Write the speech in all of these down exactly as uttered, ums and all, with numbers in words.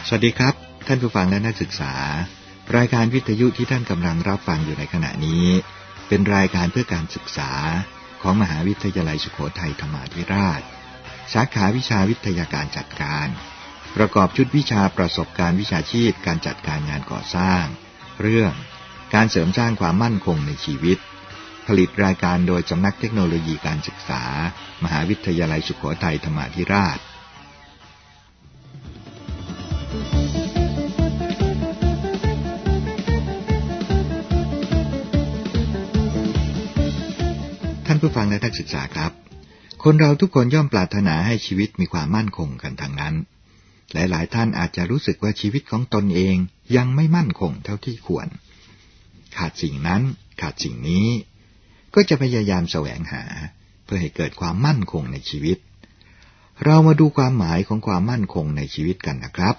สวัสดีครับท่านผู้ฟังและนักศึกษารายการวิทยุที่ท่านกำลังรับฟังอยู่ในขณะนี้เป็นรายการเพื่อการศึกษาของมหาวิทยาลัยสุโขทัยธรรมาธิราชสาขาวิชาวิทยาการจัดการประกอบชุดวิชาประสบการณ์วิชาชีพการจัดการงานก่อสร้างเรื่องการเสริมสร้างความมั่นคงในชีวิตผลิตรายการโดยสำนักเทคโนโลยีการศึกษามหาวิทยาลัยสุโขทัยธรรมาธิราชท่านผู้ฟังและนักศึกษาครับคนเราทุกคนย่อมปรารถนาให้ชีวิตมีความมั่นคงกันทั้งนั้นหลายๆท่านอาจจะรู้สึกว่าชีวิตของตนเองยังไม่มั่นคงเท่าที่ควรขาดสิ่งนั้นขาดสิ่งนี้ก็จะพยายามแสวงหาเพื่อให้เกิดความมั่นคงในชีวิตเรามาดูความหมายของความมั่นคงในชีวิตกันนะครับ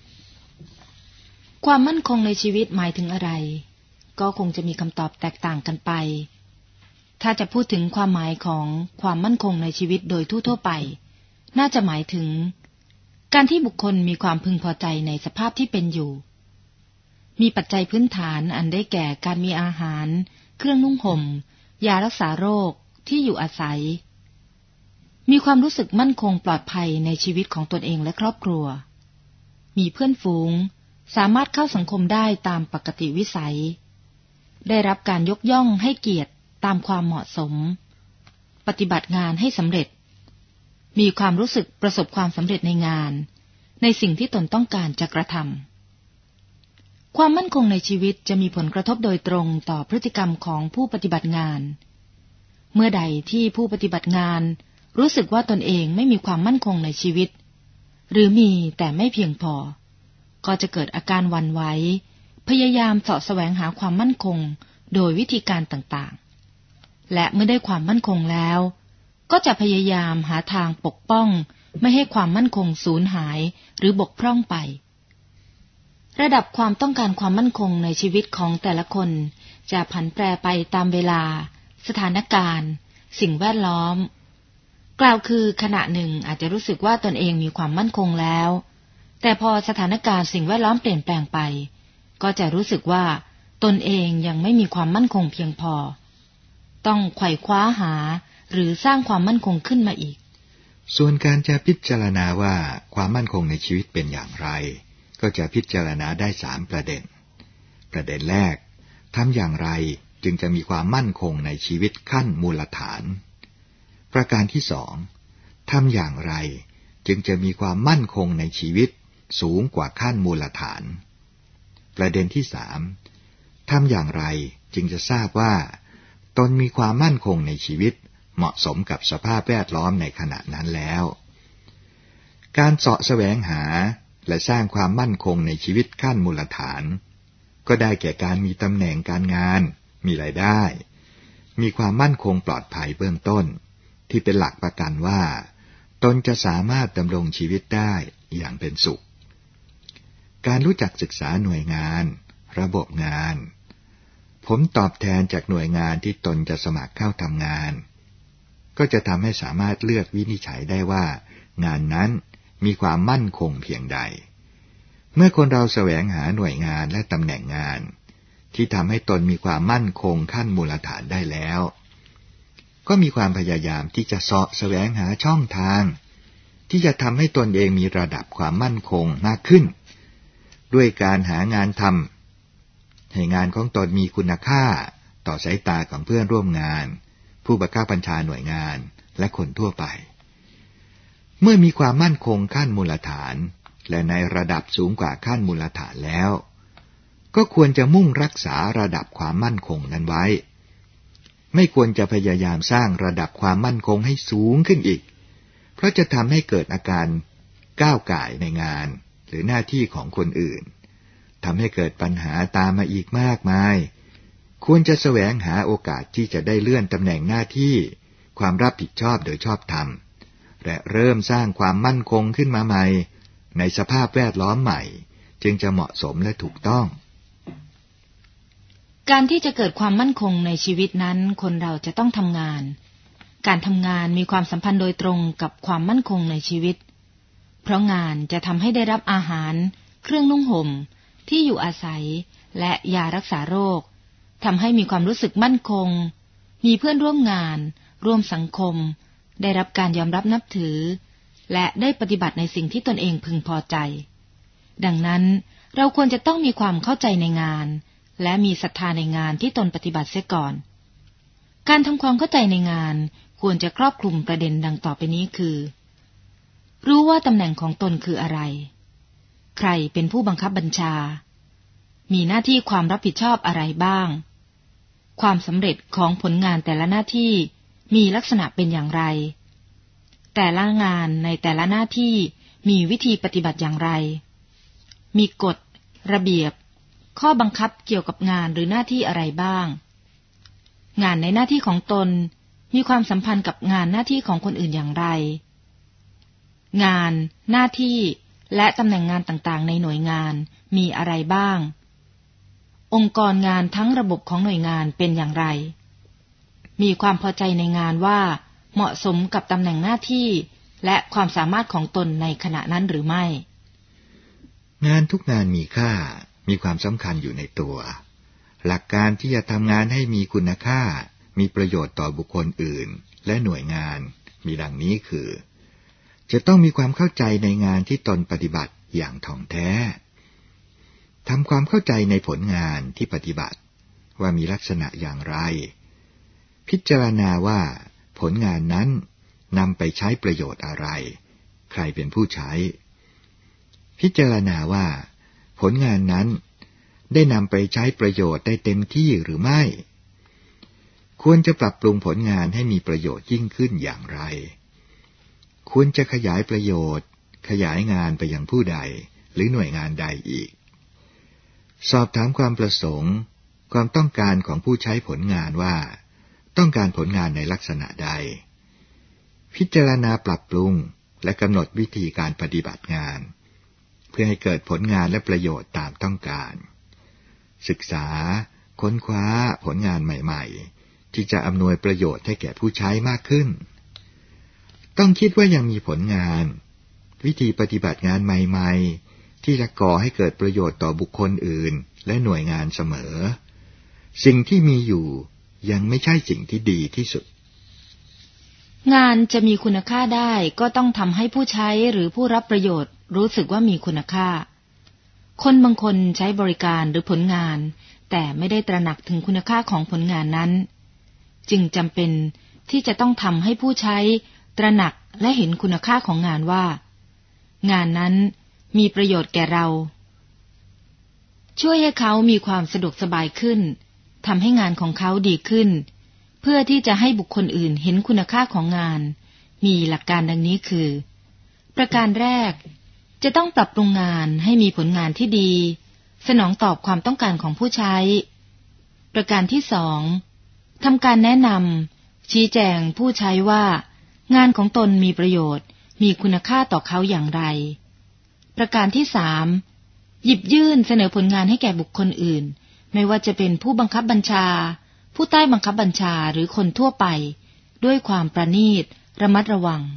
ความมั่นคงในชีวิตหมายถึงอะไรก็คงจะมีคำตอบแตกต่างกันไปถ้าจะพูดถึงความหมายของความมั่นคงในชีวิตโดยทั่วๆไปน่าจะหมายถึงการที่บุคคลมีความพึงพอใจในสภาพที่เป็นอยู่มีปัจจัยพื้นฐานอันได้แก่การมีอาหารเครื่องนุ่งห่มยารักษาโรคที่อยู่อาศัยมีความรู้สึกมั่นคงปลอดภัยในชีวิตของตนเองและครอบครัวมีเพื่อนฝูงสามารถเข้าสังคมได้ตามปกติวิสัยได้รับการยกย่องให้เกียรติตามความเหมาะสมปฏิบัติงานให้สำเร็จมีความรู้สึกประสบความสำเร็จในงานในสิ่งที่ตนต้องการจะกระทำความมั่นคงในชีวิตจะมีผลกระทบโดยตรงต่อพฤติกรรมของผู้ปฏิบัติงานเมื่อใดที่ผู้ปฏิบัติงานรู้สึกว่าตนเองไม่มีความมั่นคงในชีวิตหรือมีแต่ไม่เพียงพอก็จะเกิดอาการหวั่นไหวพยายามเสาะแสวงหาความมั่นคงโดยวิธีการต่างๆและเมื่อได้ความมั่นคงแล้วก็จะพยายามหาทางปกป้องไม่ให้ความมั่นคงสูญหายหรือบกพร่องไประดับความต้องการความมั่นคงในชีวิตของแต่ละคนจะผันแปรไปตามเวลาสถานการณ์สิ่งแวดล้อมกล่าวคือขณะหนึ่งอาจจะรู้สึกว่าตนเองมีความมั่นคงแล้วแต่พอสถานการณ์สิ่งแวดล้อมเปลี่ยนแปลงไปก็จะรู้สึกว่าตนเองยังไม่มีความมั่นคงเพียงพอต้องไขว่คว้าหาหรือสร้างความมั่นคงขึ้นมาอีกส่วนการจะพิจารณาว่าความมั่นคงในชีวิตเป็นอย่างไรก็จะพิจารณาได้สามประเด็นประเด็นแรกทำอย่างไรจึงจะมีความมั่นคงในชีวิตขั้นมูลฐานประการที่สองทำอย่างไรจึงจะมีความมั่นคงในชีวิตสูงกว่าขั้นมูลฐานประเด็นที่สามทำอย่างไรจึงจะทราบว่าตนมีความมั่นคงในชีวิตเหมาะสมกับสภาพแวดล้อมในขณะนั้นแล้วการเสาะแสวงหาและสร้างความมั่นคงในชีวิตขั้นมูลฐานก็ได้แก่การมีตำแหน่งการงานมีรายได้มีความมั่นคงปลอดภัยเบื้องต้นที่เป็นหลักประกันว่าตนจะสามารถดำรงชีวิตได้อย่างเป็นสุขการรู้จักศึกษาหน่วยงานระบบงานผลตอบแทนจากหน่วยงานที่ตนจะสมัครเข้าทำงานก็จะทำให้สามารถเลือกวินิจฉัยได้ว่างานนั้นมีความมั่นคงเพียงใดเมื่อคนเราแสวงหาหน่วยงานและตำแหน่งงานที่ทำให้ตนมีความมั่นคงขั้นมูลฐานได้แล้วก็มีความพยายามที่จะเสาะแสวงหาช่องทางที่จะทำให้ตนเองมีระดับความมั่นคงมากขึ้นด้วยการหางานทำให้งานของตนมีคุณค่าต่อสายตาของเพื่อนร่วมงานผู้บังคับบัญชาหน่วยงานและคนทั่วไปเมื่อมีความมั่นคงขั้นมูลฐานและในระดับสูงกว่าขั้นมูลฐานแล้วก็ควรจะมุ่งรักษาระดับความมั่นคงนั้นไว้ไม่ควรจะพยายามสร้างระดับความมั่นคงให้สูงขึ้นอีกเพราะจะทำให้เกิดอาการก้าวก่ายในงานหรือหน้าที่ของคนอื่นทำให้เกิดปัญหาตามมาอีกมากมายควรจะแสวงหาโอกาสที่จะได้เลื่อนตำแหน่งหน้าที่ความรับผิดชอบโดยชอบธรรมและเริ่มสร้างความมั่นคงขึ้นมาใหม่ในสภาพแวดล้อมใหม่จึงจะเหมาะสมและถูกต้องการที่จะเกิดความมั่นคงในชีวิตนั้นคนเราจะต้องทำงานการทำงานมีความสัมพันธ์โดยตรงกับความมั่นคงในชีวิตเพราะงานจะทำให้ได้รับอาหารเครื่องนุ่งห่มที่อยู่อาศัยและยารักษาโรคทำให้มีความรู้สึกมั่นคงมีเพื่อนร่วมงานร่วมสังคมได้รับการยอมรับนับถือและได้ปฏิบัติในสิ่งที่ตนเองพึงพอใจดังนั้นเราควรจะต้องมีความเข้าใจในงานและมีศรัทธาในงานที่ตนปฏิบัติเสียก่อนการทำความเข้าใจในงานควรจะครอบคลุมประเด็นดังต่อไปนี้คือรู้ว่าตำแหน่งของตนคืออะไรใครเป็นผู้บังคับบัญชามีหน้าที่ความรับผิดชอบอะไรบ้างความสำเร็จของผลงานแต่ละหน้าที่มีลักษณะเป็นอย่างไรแต่ละงานในแต่ละหน้าที่มีวิธีปฏิบัติอย่างไรมีกฎระเบียบข้อบังคับเกี่ยวกับงานหรือหน้าที่อะไรบ้างงานในหน้าที่ของตนมีความสัมพันธ์กับงานหน้าที่ของคนอื่นอย่างไรงานหน้าที่และตำแหน่งงานต่างๆในหน่วยงานมีอะไรบ้างองค์กรงานทั้งระบบของหน่วยงานเป็นอย่างไรมีความพอใจในงานว่าเหมาะสมกับตำแหน่งหน้าที่และความสามารถของตนในขณะนั้นหรือไม่งานทุกงานมีค่ามีความสำคัญอยู่ในตัวหลักการที่จะทำงานให้มีคุณค่ามีประโยชน์ต่อบุคคลอื่นและหน่วยงานมีดังนี้คือจะต้องมีความเข้าใจในงานที่ตนปฏิบัติอย่างถ่องแท้ทำความเข้าใจในผลงานที่ปฏิบัติว่ามีลักษณะอย่างไรพิจารณาว่าผลงานนั้นนำไปใช้ประโยชน์อะไรใครเป็นผู้ใช้พิจารณาว่าผลงานนั้นได้นำไปใช้ประโยชน์ได้เต็มที่หรือไม่ควรจะปรับปรุงผลงานให้มีประโยชน์ยิ่งขึ้นอย่างไรควรจะขยายประโยชน์ขยายงานไปยังผู้ใดหรือหน่วยงานใดอีกสอบถามความประสงค์ความต้องการของผู้ใช้ผลงานว่าต้องการผลงานในลักษณะใดพิจารณาปรับปรุงและกำหนดวิธีการปฏิบัติงานเพื่อให้เกิดผลงานและประโยชน์ตามต้องการศึกษาค้นคว้าผลงานใหม่ๆที่จะอำนวยประโยชน์ให้แก่ผู้ใช้มากขึ้นต้องคิดว่ายังมีผลงานวิธีปฏิบัติงานใหม่ๆที่จะก่อให้เกิดประโยชน์ต่อบุคคลอื่นและหน่วยงานเสมอสิ่งที่มีอยู่ยังไม่ใช่สิ่งที่ดีที่สุดงานจะมีคุณค่าได้ก็ต้องทำให้ผู้ใช้หรือผู้รับประโยชน์รู้สึกว่ามีคุณค่าคนบางคนใช้บริการหรือผลงานแต่ไม่ได้ตระหนักถึงคุณค่าของผลงานนั้นจึงจำเป็นที่จะต้องทำให้ผู้ใช้ตระหนักและเห็นคุณค่าของงานว่างานนั้นมีประโยชน์แก่เราช่วยให้เขามีความสะดวกสบายขึ้นทำให้งานของเขาดีขึ้นเพื่อที่จะให้บุคคลอื่นเห็นคุณค่าของงานมีหลักการดังนี้คือประการแรกจะต้องปรับปรุงงานให้มีผลงานที่ดีสนองตอบความต้องการของผู้ใช้ประการที่สองทำการแนะนำชี้แจงผู้ใช้ว่างานของตนมีประโยชน์มีคุณค่าต่อเขาอย่างไรประการที่สามหยิบยื่นเสนอผลงานให้แก่บุคคลอื่นไม่ว่าจะเป็นผู้บังคับบัญชาผู้ใต้บังคับบัญชาหรือคนทั่วไปด้วยความประณีตระมัดระวัง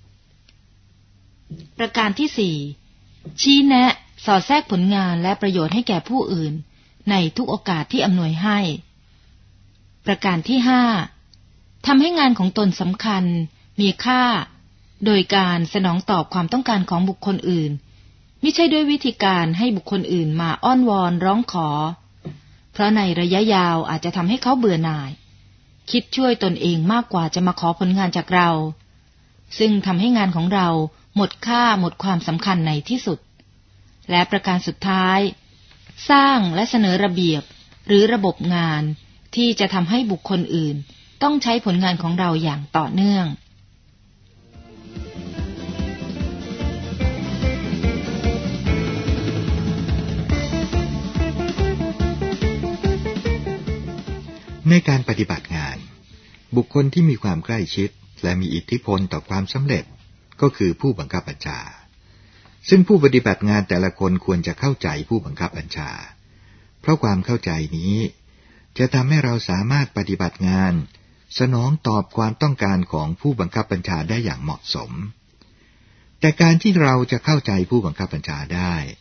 ประการที่สี่ชี้แนะสอดแทรกผลงานและประโยชน์ให้แก่ผู้อื่นในทุกโอกาสที่อำนวยให้ประการที่ห้าทำให้งานของตนสำคัญมีค่าโดยการสนองตอบความต้องการของบุคคลอื่นไม่ใช่ด้วยวิธีการให้บุคคลอื่นมาอ้อนวอนร้องขอเพราะในระยะยาวอาจจะทำให้เขาเบื่อหน่ายคิดช่วยตนเองมากกว่าจะมาขอผลงานจากเราซึ่งทำให้งานของเราหมดค่าหมดความสำคัญในที่สุดและประการสุดท้ายสร้างและเสนอระเบียบหรือระบบงานที่จะทำให้บุคคลอื่นต้องใช้ผลงานของเราอย่างต่อเนื่องในการปฏิบัติงานบุคคลที่มีความใกล้ชิดและมีอิทธิพลต่อความสำเร็จก็คือผู้บังคับบัญชาซึ่งผู้ปฏิบัติงานแต่ละคนควรจะเข้าใจผู้บังคับบัญชาเพราะความเข้าใจนี้จะทำให้เราสามารถปฏิบัติงานสนองตอบความต้องการของผู้บังคับบัญชาได้อย่างเหมาะสมแต่การที่เราจะเข้าใจผู้บังคับบัญชาได้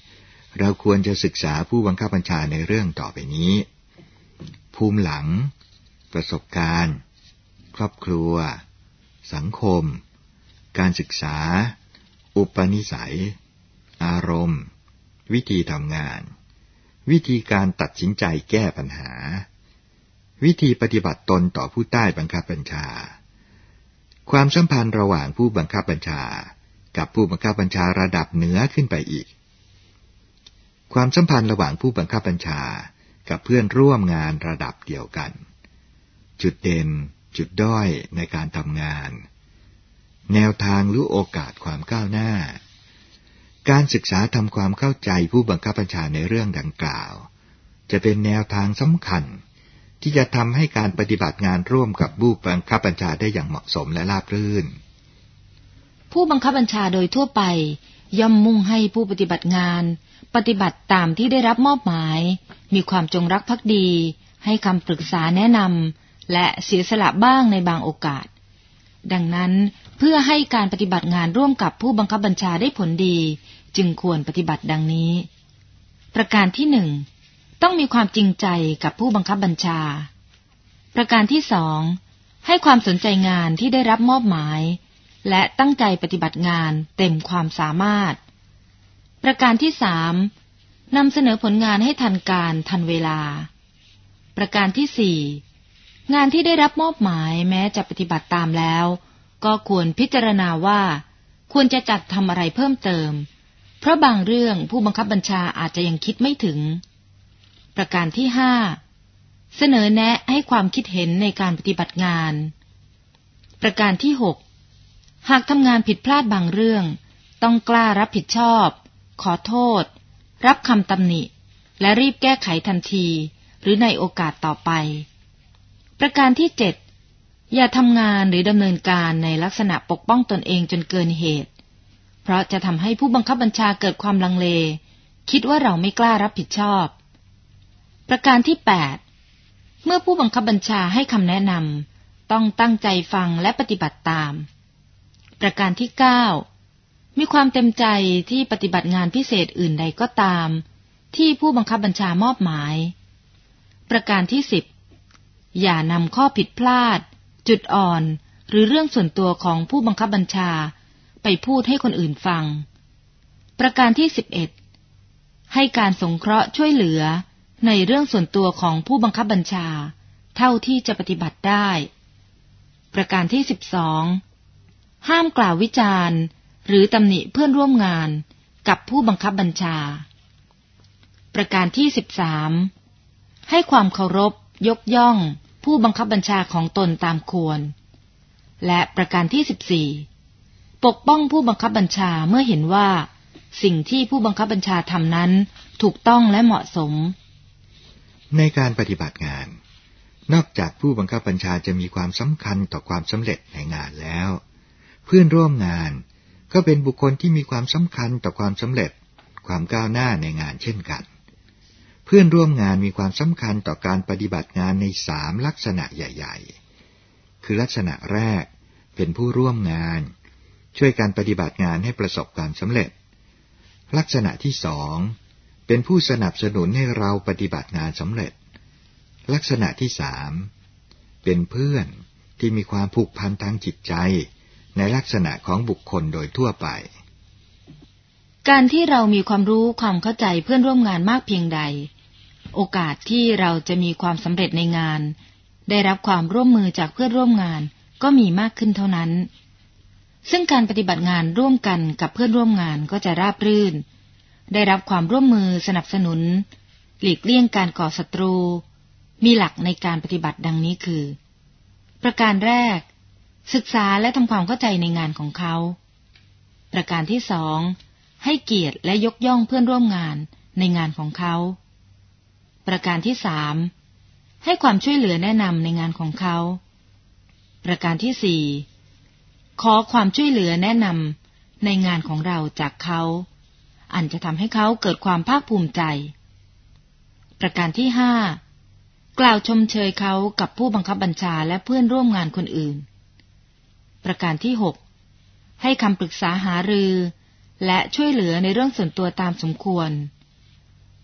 เราควรจะศึกษาผู้บังคับบัญชาในเรื่องต่อไปนี้ภูมิหลังประสบการณ์ครอบครัวสังคมการศึกษาอุปนิสัยอารมณ์วิธีทำงานวิธีการตัดสินใจแก้ปัญหาวิธีปฏิบัติตนต่อผู้ใต้บังคับบัญชาความสัมพันธ์ระหว่างผู้บังคับบัญชากับผู้บังคับบัญชาระดับเหนือขึ้นไปอีกความสัมพันธ์ระหว่างผู้บังคับบัญชากับเพื่อนร่วมงานระดับเดียวกันจุดเด่นจุดด้อยในการทำงานแนวทางหรือโอกาสความก้าวหน้าการศึกษาทำความเข้าใจผู้บังคับบัญชาในเรื่องดังกล่าวจะเป็นแนวทางสำคัญที่จะทำให้การปฏิบัติงานร่วมกับผู้บังคับบัญชาได้อย่างเหมาะสมและราบรื่นผู้บังคับบัญชาโดยทั่วไปย่อมมุ่งให้ผู้ปฏิบัติงานปฏิบัติตามที่ได้รับมอบหมายมีความจงรักภักดีให้คำปรึกษาแนะนำและเสียสละบ้างในบางโอกาสดังนั้นเพื่อให้การปฏิบัติงานร่วมกับผู้บังคับบัญชาได้ผลดีจึงควรปฏิบัติดังนี้ประการที่หนึ่งต้องมีความจริงใจกับผู้บังคับบัญชาประการที่สองให้ความสนใจงานที่ได้รับมอบหมายและตั้งใจปฏิบัติงานเต็มความสามารถประการที่สามนำเสนอผลงานให้ทันการทันเวลาประการที่สี่งานที่ได้รับมอบหมายแม้จะปฏิบัติตามแล้วก็ควรพิจารณาว่าควรจะจัดทำอะไรเพิ่มเติมเพราะบางเรื่องผู้บังคับบัญชาอาจจะยังคิดไม่ถึงประการที่ห้าเสนอแนะให้ความคิดเห็นในการปฏิบัติงานประการที่หกหากทำงานผิดพลาดบางเรื่องต้องกล้ารับผิดชอบขอโทษรับคำตำหนิและรีบแก้ไขทันทีหรือในโอกาสต่อไปประการที่เจ็ดอย่าทำงานหรือดำเนินการในลักษณะปกป้องตนเองจนเกินเหตุเพราะจะทำให้ผู้บังคับบัญชาเกิดความลังเลคิดว่าเราไม่กล้ารับผิดชอบประการที่แปดเมื่อผู้บังคับบัญชาให้คำแนะนำต้องตั้งใจฟังและปฏิบัติตามประการที่เก้ามีความเต็มใจที่ปฏิบัติงานพิเศษอื่นใดก็ตามที่ผู้บังคับบัญชามอบหมายประการที่สิบอย่านำข้อผิดพลาดจุดอ่อนหรือเรื่องส่วนตัวของผู้บังคับบัญชาไปพูดให้คนอื่นฟังประการที่สิบเอ็ดให้การสงเคราะห์ช่วยเหลือในเรื่องส่วนตัวของผู้บังคับบัญชาเท่าที่จะปฏิบัติได้ประการที่สิบสองห้ามกล่าววิจารณ์หรือตำหนิเพื่อนร่วมงานกับผู้บังคับบัญชาประการที่สิบสามให้ความเคารพยกย่องผู้บังคับบัญชาของตนตามควรและประการที่สิบสี่ปกป้องผู้บังคับบัญชาเมื่อเห็นว่าสิ่งที่ผู้บังคับบัญชาทำนั้นถูกต้องและเหมาะสมในการปฏิบัติงานนอกจากผู้บังคับบัญชาจะมีความสำคัญต่อความสำเร็จในงานแล้วเพื่อนร่วมงานก็เป็นบุคคลที่มีความสำคัญต่อความสำเร็จความก้าวหน้าในงานเช่นกันเพื่อนร่วมงานมีความสำคัญต่อการปฏิบัติงานในสามลักษณะใหญ่ๆคือลักษณะแรกเป็นผู้ร่วมงานช่วยการปฏิบัติงานให้ประสบความสำเร็จลักษณะที่สองเป็นผู้สนับสนุนให้เราปฏิบัติงานสำเร็จลักษณะที่สามเป็นเพื่อนที่มีความผูกพันทางจิตใจในลักษณะของบุคคลโดยทั่วไปการที่เรามีความรู้ความเข้าใจเพื่อนร่วมงานมากเพียงใดโอกาสที่เราจะมีความสำเร็จในงานได้รับความร่วมมือจากเพื่อนร่วมงานก็มีมากขึ้นเท่านั้นซึ่งการปฏิบัติงานร่วมกันกับเพื่อนร่วมงานก็จะราบรื่นได้รับความร่วมมือสนับสนุนหลีกเลี่ยงการก่อศัตรูมีหลักในการปฏิบัติดังนี้คือประการแรกศึกษาและทำความเข้าใจในงานของเขาประการที่สองให้เกียรติและยกย่องเพื่อนร่วมงานในงานของเขาประการที่สามให้ความช่วยเหลือแนะนำในงานของเขาประการที่สี่ขอความช่วยเหลือแนะนำในงานของเราจากเขาอันจะทำให้เขาเกิดความภาคภูมิใจประการที่ห้ากล่าวชมเชยเขากับผู้บังคับบัญชาและเพื่อนร่วมงานคนอื่นประการที่หกให้คำปรึกษาหารือและช่วยเหลือในเรื่องส่วนตัวตามสมควร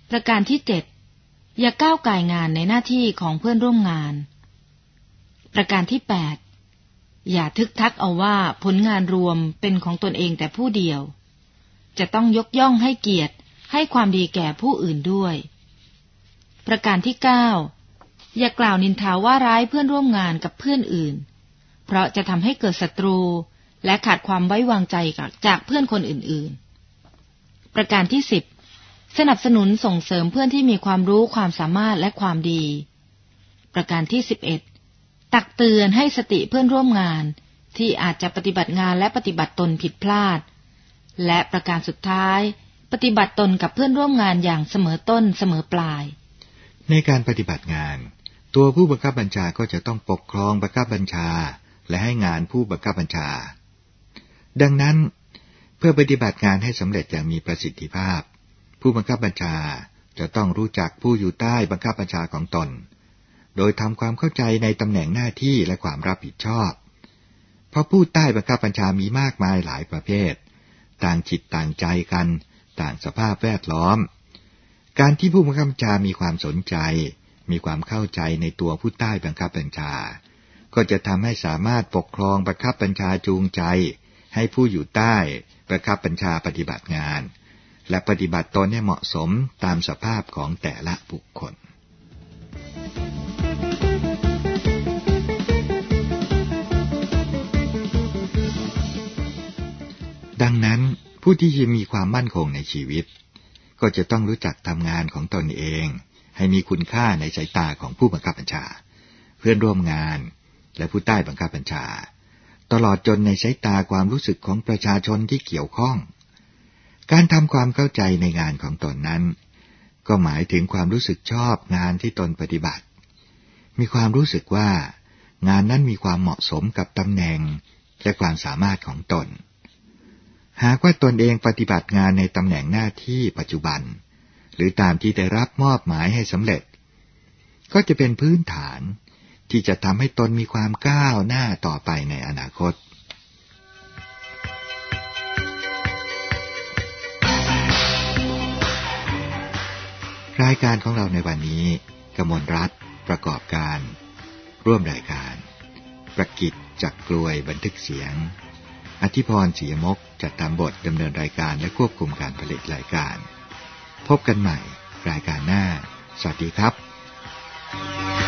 ประการที่เจ็ดอย่าก้าวก่ายงานในหน้าที่ของเพื่อนร่วมงานประการที่แปดอย่าทึกทักเอาว่าผลงานรวมเป็นของตนเองแต่ผู้เดียวจะต้องยกย่องให้เกียรติให้ความดีแก่ผู้อื่นด้วยประการที่เก้าอย่ากล่าวนินทาว่าร้ายเพื่อนร่วมงานกับเพื่อนอื่นเพราะจะทำให้เกิดศัตรูและขาดความไว้วางใจจากเพื่อนคนอื่นๆประการที่สิบสนับสนุนส่งเสริมเพื่อนที่มีความรู้ความสามารถและความดีประการที่สิบเอ็ดตักเตือนให้สติเพื่อนร่วมงานที่อาจจะปฏิบัติงานและปฏิบัติตนผิดพลาดและประการสุดท้ายปฏิบัติตนกับเพื่อนร่วมงานอย่างเสมอต้นเสมอปลายในการปฏิบัติงานตัวผู้บังคับบัญชาก็จะต้องปกครองบังคับบัญชาและให้งานผู้บังคับบัญชาดังนั้นเพื่อปฏิบัติงานให้สำเร็จอย่างมีประสิทธิภาพผู้บังคับบัญชาจะต้องรู้จักผู้อยู่ใต้บังคับบัญชาของตนโดยทำความเข้าใจในตำแหน่งหน้าที่และความรับผิดชอบเพราะผู้ใต้บังคับบัญชามีมากมายหลายประเภทต่างจิตต่างใจกันต่างสภาพแวดล้อมการที่ผู้บังคับบัญชามีความสนใจมีความเข้าใจในตัวผู้ใต้บังคับบัญชาก็จะทำให้สามารถปกครองบังคับบัญชาจูงใจให้ผู้อยู่ใต้บังคับบัญชาปฏิบัติงานและปฏิบัติตนให้เหมาะสมตามสภาพของแต่ละบุคคลดังนั้นผู้ที่จะมีความมั่นคงในชีวิตก็จะต้องรู้จักทำงานของตนเองให้มีคุณค่าในสายตาของผู้บังคับบัญชาเพื่อนร่วมงานและผู้ใต้บังคับบัญชาตลอดจนในสายตาความรู้สึกของประชาชนที่เกี่ยวข้องการทำความเข้าใจในงานของตนนั้นก็หมายถึงความรู้สึกชอบงานที่ตนปฏิบัติมีความรู้สึกว่างานนั้นมีความเหมาะสมกับตำแหน่งและความสามารถของตนหากว่าตนเองปฏิบัติงานในตำแหน่งหน้าที่ปัจจุบันหรือตามที่ได้รับมอบหมายให้สำเร็จก็จะเป็นพื้นฐานที่จะทำให้ตนมีความก้าวหน้าต่อไปในอนาคตรายการของเราในวันนี้กมลรัตน์ประกอบการร่วมรายการประกิตจักรกลวยบันทึกเสียงอธิพรศรีมกจัดทำบทดำเนินรายการและควบคุมการผลิตรายการพบกันใหม่รายการหน้าสวัสดีครับ